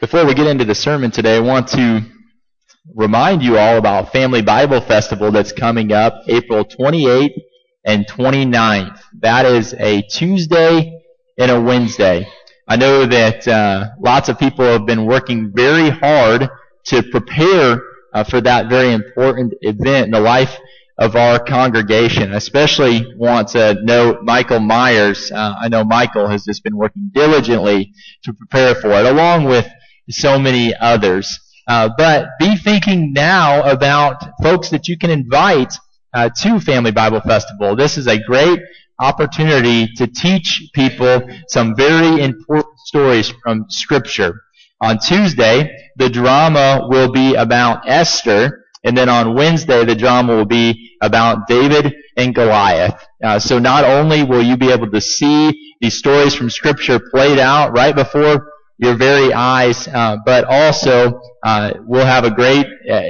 Before we get into the sermon today, I want to remind you all about Family Bible Festival that's coming up April 28th and 29th. That is a Tuesday and a Wednesday. I know that lots of people have been working very hard to prepare for that very important event in the life of our congregation. I especially want to note Michael Myers. I know Michael has just been working diligently to prepare for it, along with so many others. But be thinking now about folks that you can invite to Family Bible Festival. This is a great opportunity to teach people some very important stories from Scripture. On Tuesday, the drama will be about Esther, and then on Wednesday, the drama will be about David and Goliath. So not only will you be able to see these stories from Scripture played out right before your very eyes, but also we'll have a great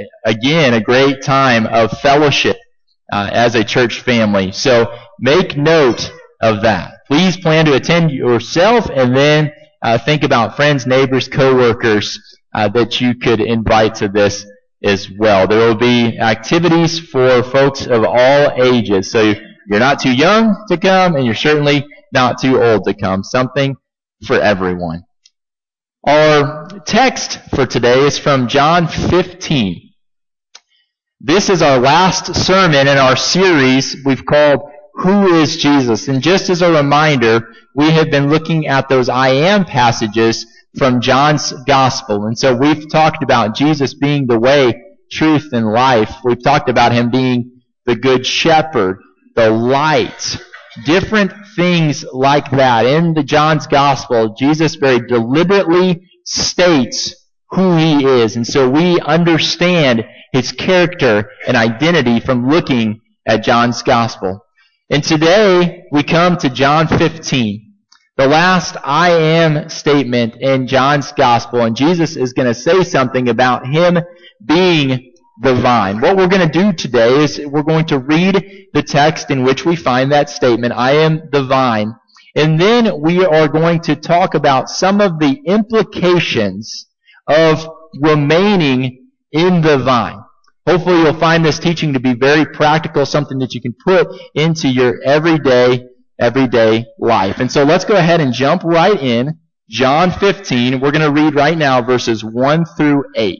time of fellowship as a church family. So make note of that. Please plan to attend yourself, and then think about friends, neighbors, co-workers that you could invite to this as well. There will be activities for folks of all ages. So you're not too young to come, and you're certainly not too old to come. Something for everyone. Our text for today is from John 15. This is our last sermon in our series we've called Who is Jesus? And just as a reminder, we have been looking at those I am passages from John's Gospel. And so we've talked about Jesus being the way, truth, and life. We've talked about Him being the Good Shepherd, the light, different things like that. In the John's Gospel, Jesus very deliberately states who He is. And so we understand His character and identity from looking at John's Gospel. And today, we come to John 15. The last I am statement in John's Gospel, and Jesus is going to say something about Him being the vine. What we're going to do today is we're going to read the text in which we find that statement, I am the vine. And then we are going to talk about some of the implications of remaining in the vine. Hopefully you'll find this teaching to be very practical, something that you can put into your everyday life. And so let's go ahead and jump right in. John 15, we're going to read right now verses 1 through 8.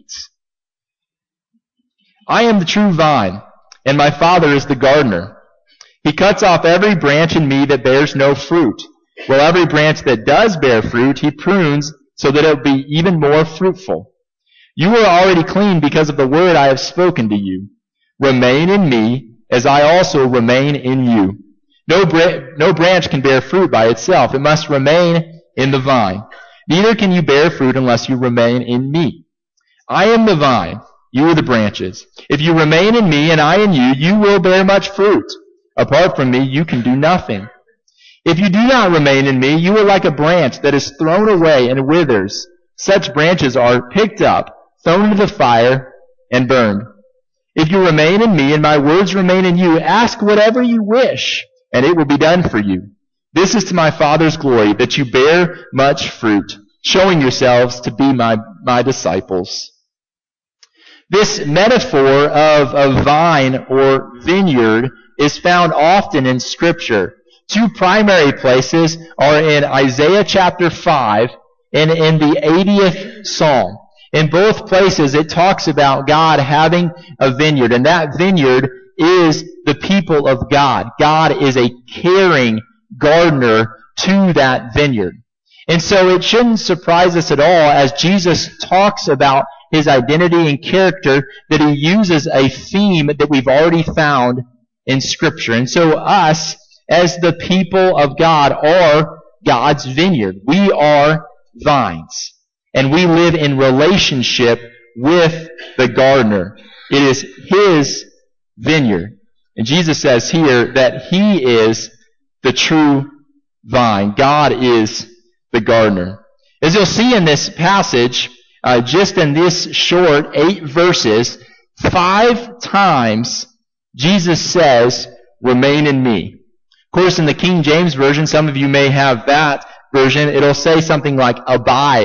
I am the true vine, and my Father is the gardener. He cuts off every branch in me that bears no fruit, while every branch that does bear fruit He prunes so that it will be even more fruitful. You are already clean because of the word I have spoken to you. Remain in me, as I also remain in you. No branch can bear fruit by itself. It must remain in the vine. Neither can you bear fruit unless you remain in me. I am the vine. You are the branches. If you remain in me and I in you, you will bear much fruit. Apart from me, you can do nothing. If you do not remain in me, you are like a branch that is thrown away and withers. Such branches are picked up, thrown into the fire, and burned. If you remain in me and my words remain in you, ask whatever you wish, and it will be done for you. This is to my Father's glory, that you bear much fruit, showing yourselves to be my disciples. This metaphor of a vine or vineyard is found often in Scripture. Two primary places are in Isaiah chapter 5 and in the 80th Psalm. In both places, it talks about God having a vineyard, and that vineyard is the people of God. God is a caring gardener to that vineyard. And so it shouldn't surprise us at all as Jesus talks about His identity and character that He uses a theme that we've already found in Scripture. And so us, as the people of God, are God's vineyard. We are vines. And we live in relationship with the gardener. It is His vineyard. And Jesus says here that He is the true vine. God is the gardener. As you'll see in this passage, just in this short 8 verses, 5 times Jesus says, remain in me. Of course, in the King James Version, some of you may have that version, it'll say something like abide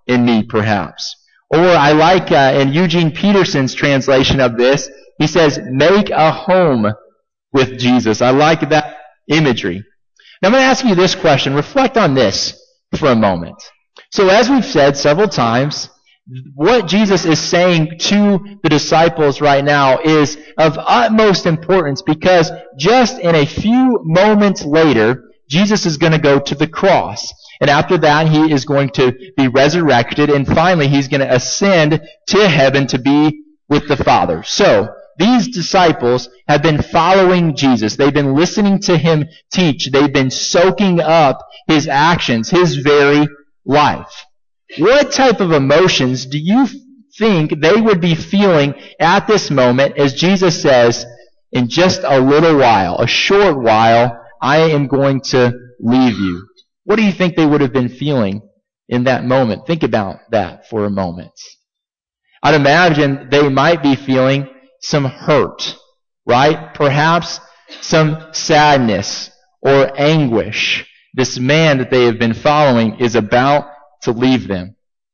in me, perhaps. Or I like in Eugene Peterson's translation of this, he says, make a home with Jesus. I like that imagery. Now I'm going to ask you this question. Reflect on this for a moment. So as we've said several times, what Jesus is saying to the disciples right now is of utmost importance because just in a few moments later, Jesus is going to go to the cross. And after that, he is going to be resurrected, and finally he's going to ascend to heaven to be with the Father. So, these disciples have been following Jesus. They've been listening to him teach. They've been soaking up his actions, his very life. What type of emotions do you think they would be feeling at this moment as Jesus says, in just a little while, a short while, I am going to leave you? What do you think they would have been feeling in that moment? Think about that for a moment. I'd imagine they might be feeling some hurt, right? Perhaps some sadness or anguish. This man that they have been following is about to leave them.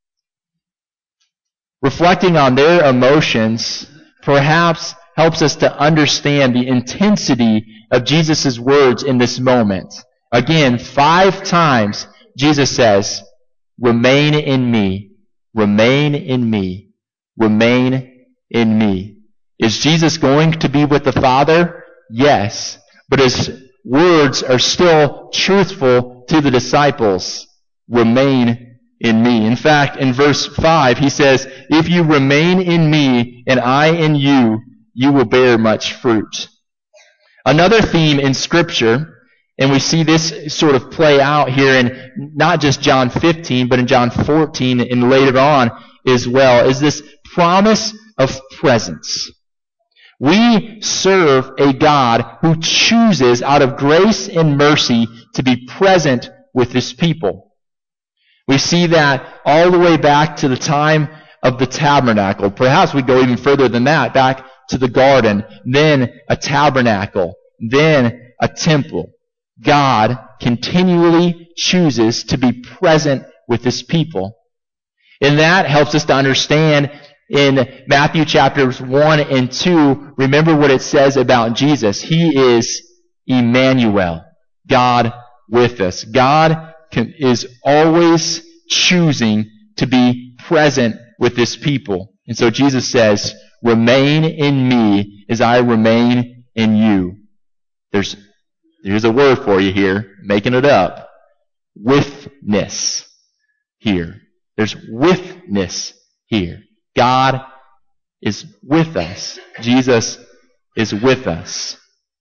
Reflecting on their emotions perhaps helps us to understand the intensity of Jesus' words in this moment. Again, 5 times Jesus says, remain in me, remain in me, remain in me. Is Jesus going to be with the Father? Yes. But his words are still truthful to the disciples. Remain in me. In fact, in verse 5, he says, if you remain in me and I in you, you will bear much fruit. Another theme in Scripture, and we see this sort of play out here in not just John 15, but in John 14 and later on as well, is this promise of presence. We serve a God who chooses out of grace and mercy to be present with his people. We see that all the way back to the time of the tabernacle. Perhaps we go even further than that, back to the garden, then a tabernacle, then a temple. God continually chooses to be present with his people. And that helps us to understand in Matthew chapters 1 and 2, remember what it says about Jesus. He is Emmanuel, God with us. God is always choosing to be present with his people. And so Jesus says, remain in me as I remain in you. There's a word for you here, making it up. Withness here. There's withness here. God is with us. Jesus is with us.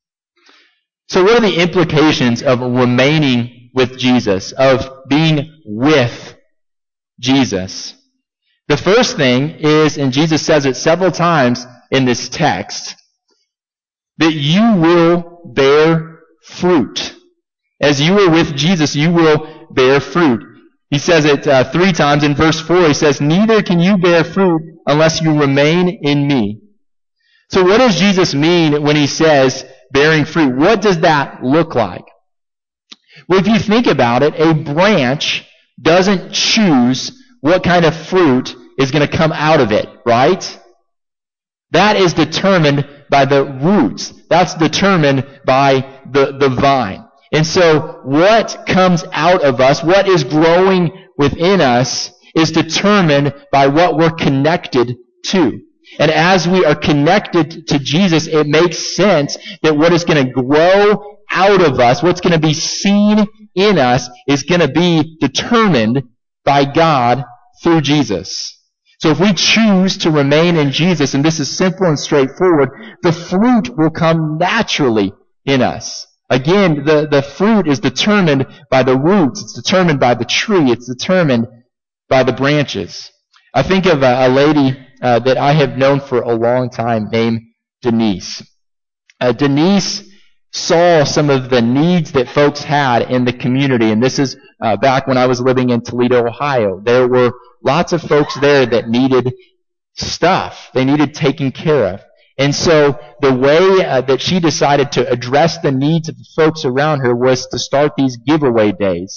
So what are the implications of remaining with Jesus, of being with Jesus? The first thing is, and Jesus says it several times in this text, that you will bear fruit. As you are with Jesus, you will bear fruit. He says it 3 times. In verse 4, he says, neither can you bear fruit unless you remain in me. So what does Jesus mean when he says bearing fruit? What does that look like? Well, if you think about it, a branch doesn't choose what kind of fruit is going to come out of it, right? That is determined by the roots. That's determined by the vine. And so what comes out of us, what is growing within us, is determined by what we're connected to. And as we are connected to Jesus, it makes sense that what is going to grow out of us, what's going to be seen in us, is going to be determined by God through Jesus. So if we choose to remain in Jesus, and this is simple and straightforward, the fruit will come naturally in us. Again, the fruit is determined by the roots. It's determined by the tree. It's determined by the branches. I think of a lady that I have known for a long time named Denise. Denise saw some of the needs that folks had in the community, and this is back when I was living in Toledo, Ohio. There were lots of folks there that needed stuff. They needed taken care of. And so the way that she decided to address the needs of the folks around her was to start these giveaway days,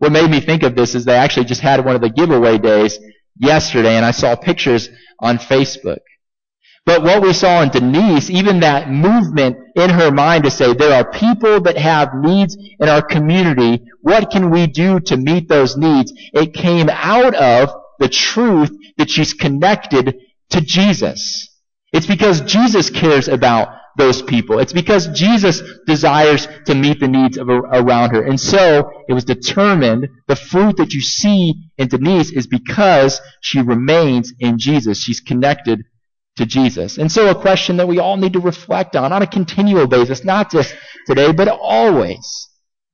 what made me think of this is they actually just had one of the giveaway days yesterday, and I saw pictures on Facebook. But what we saw in Denise, even that movement in her mind to say, there are people that have needs in our community. What can we do to meet those needs? It came out of the truth that she's connected to Jesus. It's because Jesus cares about those people. It's because Jesus desires to meet the needs around her. And so it was determined, the fruit that you see in Denise is because she remains in Jesus. She's connected to Jesus. And so a question that we all need to reflect on a continual basis, not just today, but always,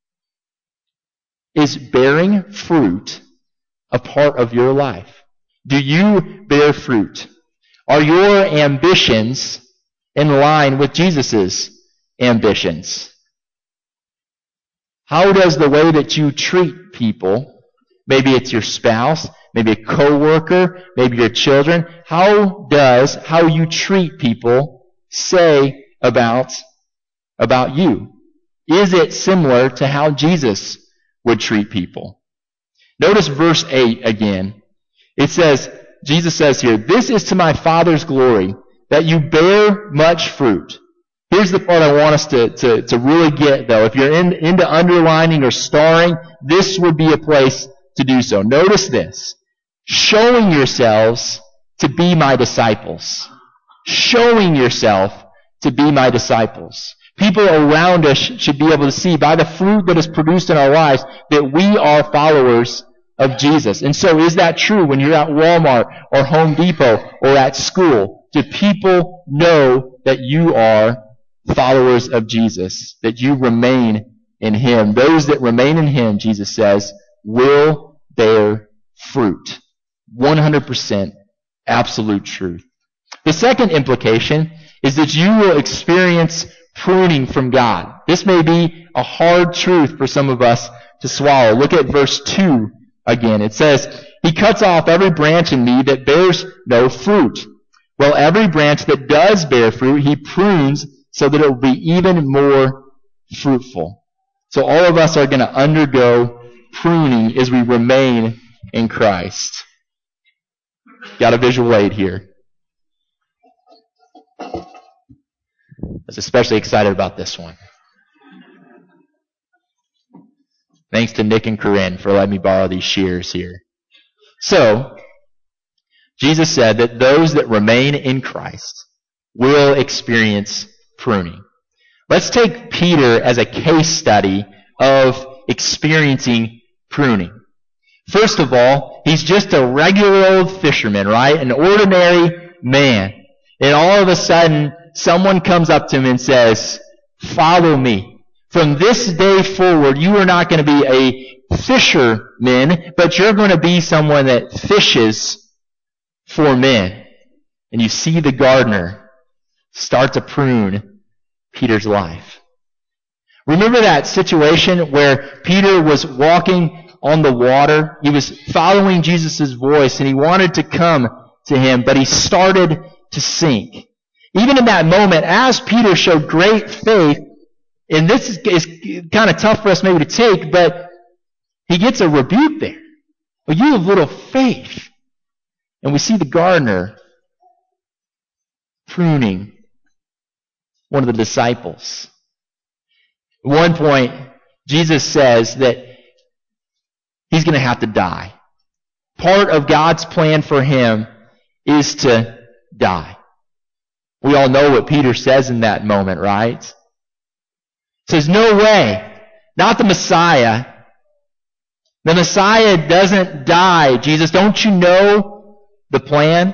is bearing fruit a part of your life? Do you bear fruit? Are your ambitions in line with Jesus' ambitions? How does the way that you treat people, maybe it's your spouse, maybe a coworker, maybe your children, how does how you treat people say about you? Is it similar to how Jesus would treat people? Notice verse 8 again. It says, Jesus says here, "This is to my Father's glory, that you bear much fruit." Here's the part I want us to really get, though. If you're into underlining or starring, this would be a place to do so. Notice this. Showing yourselves to be my disciples. Showing yourself to be my disciples. People around us should be able to see by the fruit that is produced in our lives that we are followers of Jesus. And so is that true when you're at Walmart or Home Depot or at school? Do people know that you are followers of Jesus, that you remain in Him? Those that remain in Him, Jesus says, will bear fruit. 100% absolute truth. The second implication is that you will experience pruning from God. This may be a hard truth for some of us to swallow. Look at verse 2 again. It says, "He cuts off every branch in me that bears no fruit. Well, every branch that does bear fruit, He prunes so that it will be even more fruitful." So all of us are going to undergo pruning as we remain in Christ. Got a visual aid here. I was especially excited about this one. Thanks to Nick and Corinne for letting me borrow these shears here. So, Jesus said that those that remain in Christ will experience pruning. Let's take Peter as a case study of experiencing pruning. First of all, he's just a regular old fisherman, right? An ordinary man. And all of a sudden, someone comes up to him and says, "Follow me. From this day forward, you are not going to be a fisherman, but you're going to be someone that fishes for men." And you see the gardener start to prune Peter's life. Remember that situation where Peter was walking on the water? He was following Jesus' voice and he wanted to come to him, but he started to sink. Even in that moment, as Peter showed great faith, and this is kind of tough for us maybe to take, but he gets a rebuke there. "Well, you have little faith." And we see the gardener pruning one of the disciples. At one point, Jesus says that he's going to have to die. Part of God's plan for him is to die. We all know what Peter says in that moment, right? He says, "No way. Not the Messiah. The Messiah doesn't die. Jesus, don't you know the plan?"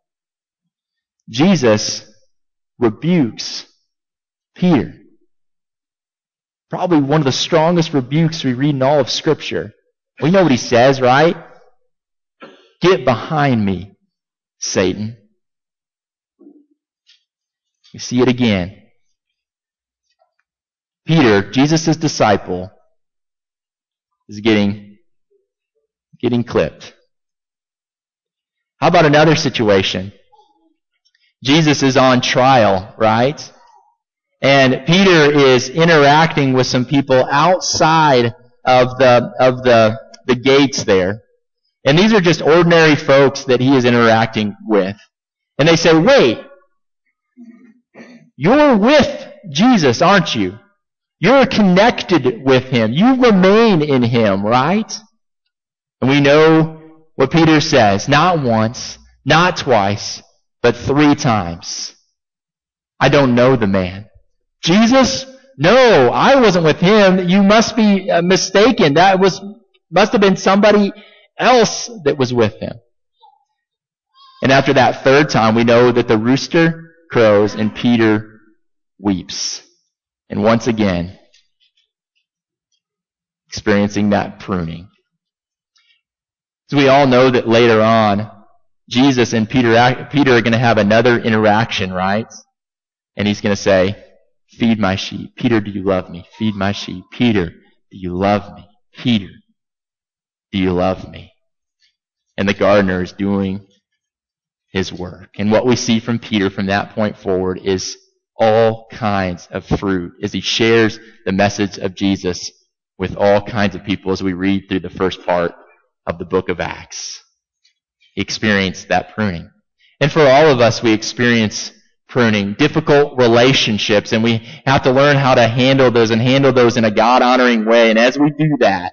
Jesus rebukes Peter. Probably one of the strongest rebukes we read in all of Scripture. We know what he says, right? "Get behind me, Satan." You see it again. Peter, Jesus' disciple, is getting clipped. How about another situation? Jesus is on trial, right? And Peter is interacting with some people outside of the the gates there. And these are just ordinary folks that he is interacting with. And they say, wait, you're with Jesus, aren't you? You're connected with him. You remain in him, right? And we know what Peter says, not once, not twice, but 3 times. I don't know the man. Jesus? No, I wasn't with him. You must be mistaken. Must have been somebody else that was with him. And after that 3rd time, we know that the rooster crows and Peter weeps. And once again, experiencing that pruning. So we all know that later on, Jesus and Peter are going to have another interaction, right? And he's going to say, feed my sheep. Peter, do you love me? Feed my sheep. Peter, do you love me? Peter, do you love me? And the gardener is doing his work. And what we see from Peter from that point forward is all kinds of fruit as he shares the message of Jesus with all kinds of people as we read through the first part of the book of Acts. He experienced that pruning. And for all of us, we experience pruning, difficult relationships, and we have to learn how to handle those and handle those in a God-honoring way. And as we do that,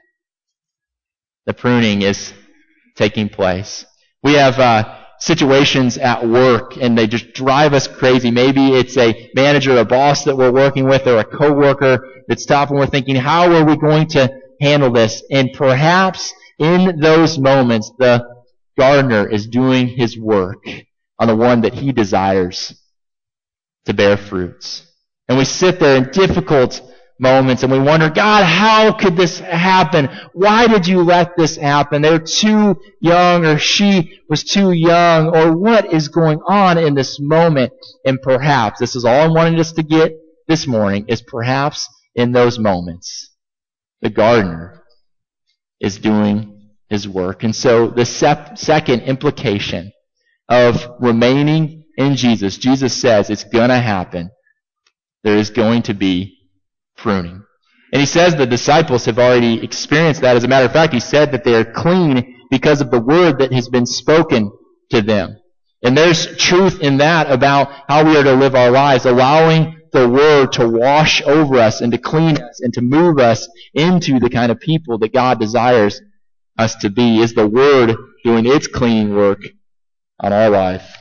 the pruning is taking place. We have situations at work, and they just drive us crazy. Maybe it's a manager, a boss that we're working with, or a coworker that's stopping. We're thinking, how are we going to handle this? And perhaps in those moments, the gardener is doing his work on the one that he desires to bear fruits. And we sit there in difficult moments and we wonder, God, how could this happen? Why did you let this happen? They're too young, or she was too young, or what is going on in this moment? And perhaps, this is all I wanted us to get this morning, is perhaps in those moments, the gardener is doing his work. And so the second implication of remaining in Jesus, Jesus says it's going to happen. There is going to be pruning. And he says the disciples have already experienced that. As a matter of fact, he said that they are clean because of the word that has been spoken to them. And there's truth in that about how we are to live our lives, allowing the word to wash over us and to clean us and to move us into the kind of people that God desires us to be. Is the word doing its cleaning work on our life?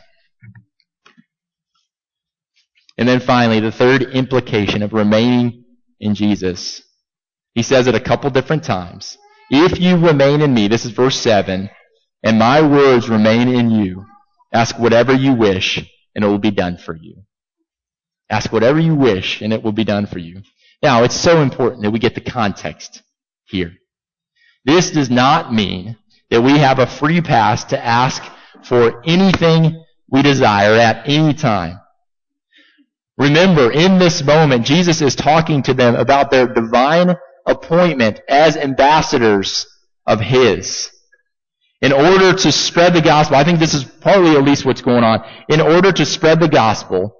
And then finally, the third implication of remaining in Jesus. He says it a couple different times. If you remain in me, this is verse 7, and my words remain in you, ask whatever you wish, and it will be done for you. Ask whatever you wish, and it will be done for you. Now, it's so important that we get the context here. This does not mean that we have a free pass to ask for anything we desire at any time. Remember, in this moment, Jesus is talking to them about their divine appointment as ambassadors of His. In order to spread the gospel, I think this is partly at least what's going on. In order to spread the gospel,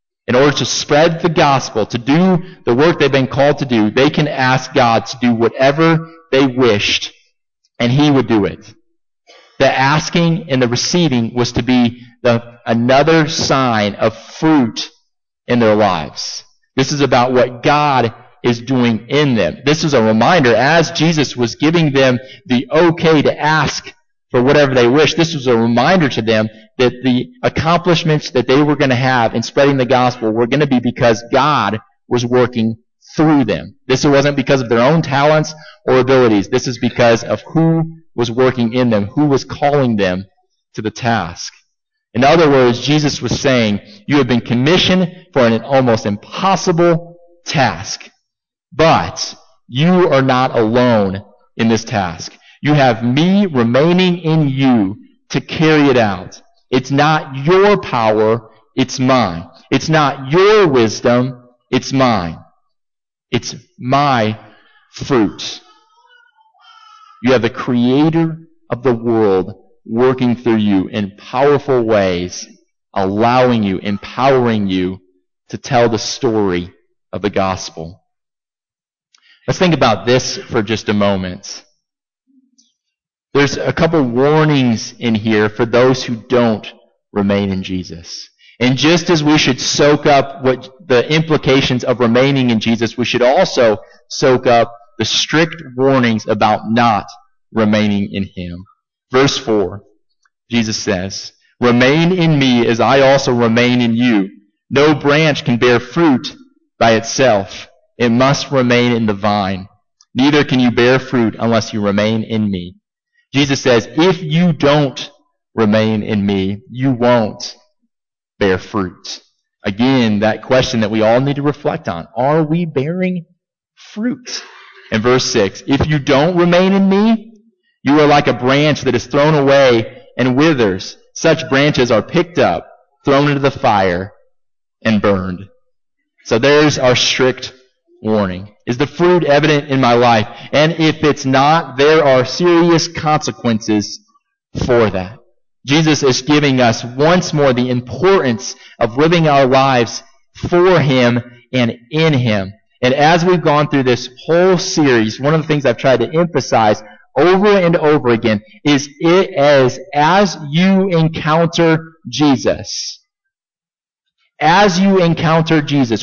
to do the work they've been called to do, they can ask God to do whatever they wished, and He would do it. The asking and the receiving was to be another sign of fruit in their lives. This is about what God is doing in them. This is a reminder, as Jesus was giving them the okay to ask for whatever they wish, this was a reminder to them that the accomplishments that they were going to have in spreading the gospel were going to be because God was working through them. This wasn't because of their own talents or abilities. This is because of who was working in them, who was calling them to the task. In other words, Jesus was saying, you have been commissioned for an almost impossible task, but you are not alone in this task. You have me remaining in you to carry it out. It's not your power, it's mine. It's not your wisdom, it's mine. It's my fruit. You have the Creator of the world working through you in powerful ways, allowing you, empowering you to tell the story of the gospel. Let's think about this for just a moment. there's a couple warnings in here for those who don't remain in Jesus. And just as we should soak up what the implications of remaining in Jesus, we should also soak up the strict warnings about not remaining in Him. Verse 4, Jesus says, "Remain in me as I also remain in you. No branch can bear fruit by itself. It must remain in the vine. Neither can you bear fruit unless you remain in me." Jesus says, if you don't remain in me, you won't bear fruit. Again, that question that we all need to reflect on. Are we bearing fruit? In verse 6, "If you don't remain in me, you are like a branch that is thrown away and withers. Such branches are picked up, thrown into the fire, and burned." So there's our strict warning. Is the fruit evident in my life? And if it's not, there are serious consequences for that. Jesus is giving us once more the importance of living our lives for Him and in Him. And as we've gone through this whole series, one of the things I've tried to emphasize over and over again is it as you encounter Jesus, when you encounter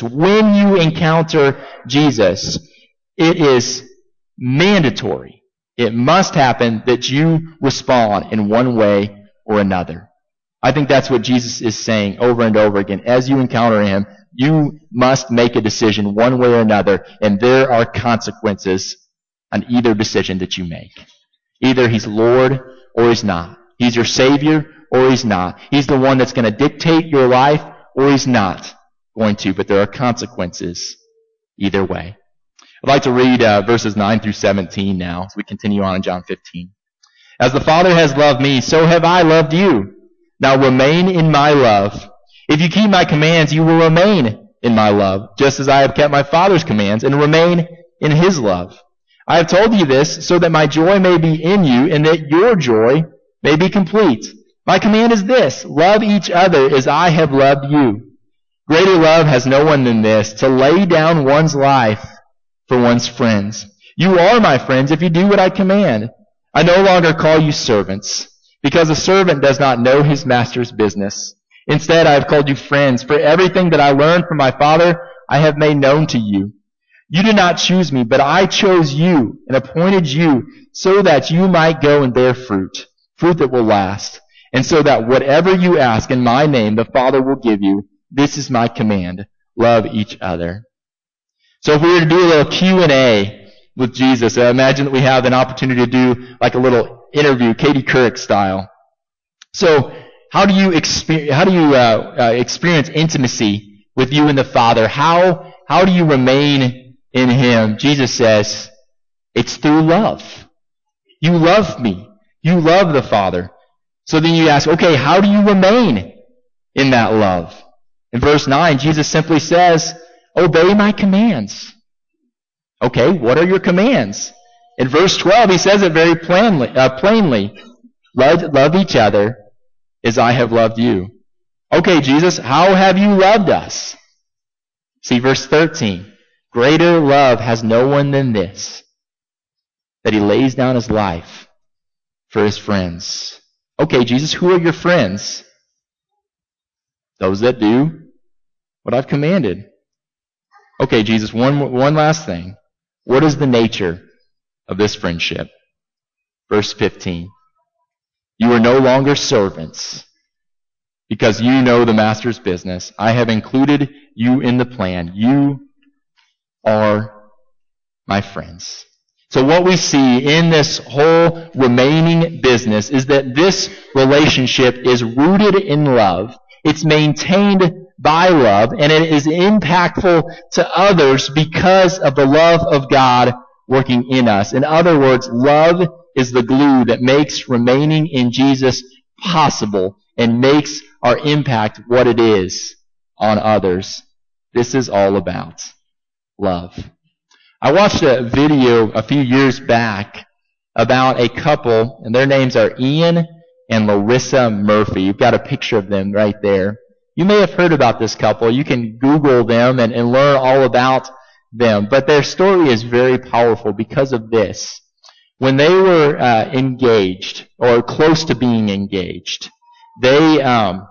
Jesus, it is mandatory. It must happen that you respond in one way or another. I think that's what Jesus is saying over and over again. As you encounter Him, you must make a decision one way or another, and there are consequences on either decision that you make. Either He's Lord or He's not. He's your Savior or He's not. He's the one that's going to dictate your life or He's not going to, but there are consequences either way. I'd like to read verses 9 through 17 now as we continue on in John 15. "As the Father has loved me, so have I loved you. Now remain in my love. If you keep my commands, you will remain in my love, just as I have kept my Father's commands and remain in His love. I have told you this so that my joy may be in you and that your joy may be complete. My command is this: love each other as I have loved you. Greater love has no one than this, to lay down one's life for one's friends. You are my friends if you do what I command. I no longer call you servants, because a servant does not know his master's business. Instead, I have called you friends, for everything that I learned from my Father I have made known to you. You did not choose me, but I chose you and appointed you so that you might go and bear fruit that will last, and so that whatever you ask in my name the Father will give you. This is my command: love each other." So if we were to do a little Q&A with Jesus, I imagine that we have an opportunity to do like a little interview, Katie Couric style. So how do you experience intimacy with you and the Father? How do you remain in Him? Jesus says, it's through love. You love me. You love the Father. So then you ask, okay, how do you remain in that love? In verse 9, Jesus simply says, obey my commands. Okay, what are your commands? In verse 12, He says it very plainly. Love each other as I have loved you. Okay, Jesus, how have you loved us? See verse 13. Greater love has no one than this, that He lays down His life for His friends. Okay, Jesus, who are your friends? Those that do what I've commanded. Okay, Jesus, one last thing. What is the nature of this friendship? Verse 15. You are no longer servants, because you know the Master's business. I have included you in the plan. You are my friends. So what we see in this whole remaining business is that this relationship is rooted in love. It's maintained by love, and it is impactful to others because of the love of God working in us. In other words, love is the glue that makes remaining in Jesus possible and makes our impact what it is on others. This is all about love. I watched a video a few years back about a couple, and their names are Ian and Larissa Murphy. You've got a picture of them right there. You may have heard about this couple. You can Google them and learn all about them. But their story is very powerful because of this. when they were engaged, or close to being engaged, Ian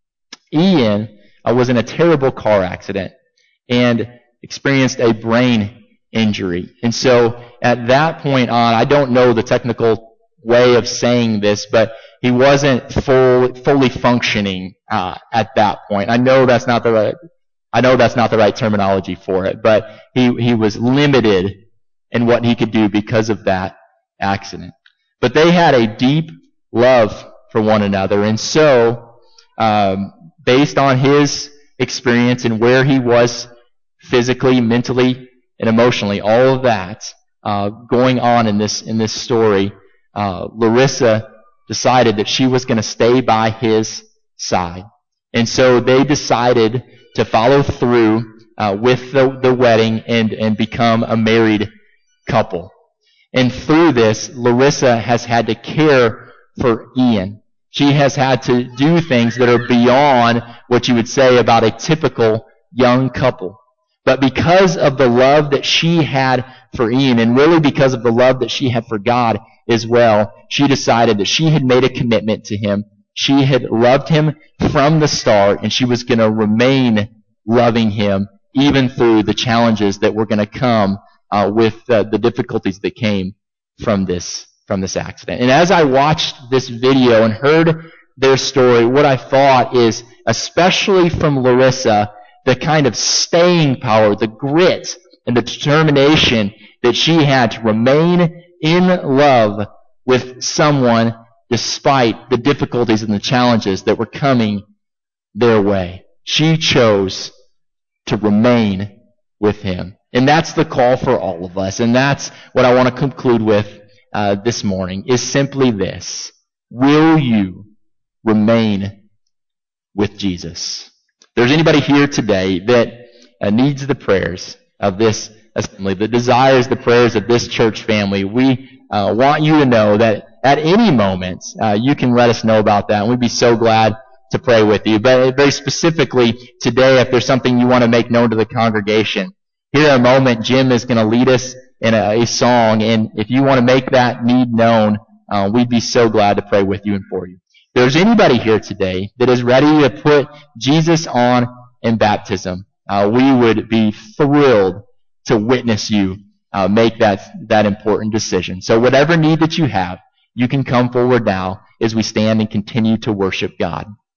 was in a terrible car accident and experienced a brain injury. And so at that point on, I don't know the technical way of saying this, but he wasn't fully functioning at that point. I know that's not the right terminology for it, but he was limited in what he could do because of that accident. But they had a deep love for one another, and so based on his experience and where he was physically, mentally, and emotionally, all of that going on in this story, Larissa decided that she was going to stay by his side. And so they decided to follow through with the wedding and become a married couple. And through this, Larissa has had to care for Ian. She has had to do things that are beyond what you would say about a typical young couple. But because of the love that she had for Ian, and really because of the love that she had for God as well, she decided that she had made a commitment to him. She had loved him from the start, and she was going to remain loving him even through the challenges that were going to come with the difficulties that came from this accident. And as I watched this video and heard their story, what I thought is, especially from Larissa, the kind of staying power, the grit, and the determination that she had to remain in love with someone despite the difficulties and the challenges that were coming their way. She chose to remain with him. And that's the call for all of us. And that's what I want to conclude with this morning, is simply this. Will you remain with Jesus? If there's anybody here today that needs the prayers of this assembly, that desires the prayers of this church family, we want you to know that at any moment you can let us know about that, and we'd be so glad to pray with you. But very specifically today, if there's something you want to make known to the congregation, here in a moment, Jim is going to lead us in a song, and if you want to make that need known, we'd be so glad to pray with you and for you. If there's anybody here today that is ready to put Jesus on in baptism, we would be thrilled to witness you make that important decision. So whatever need that you have, you can come forward now as we stand and continue to worship God.